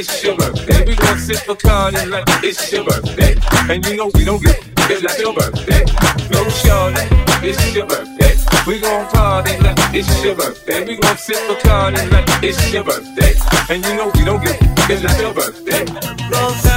it's your birthday. We gon' sip a card like it's your birthday. And you know we don't give it's like your birthday. No shorty, it's your birthday. We gon' party like it's your birthday. We gon' sip a card like it's your birthday. And you know we don't give it's like your birthday.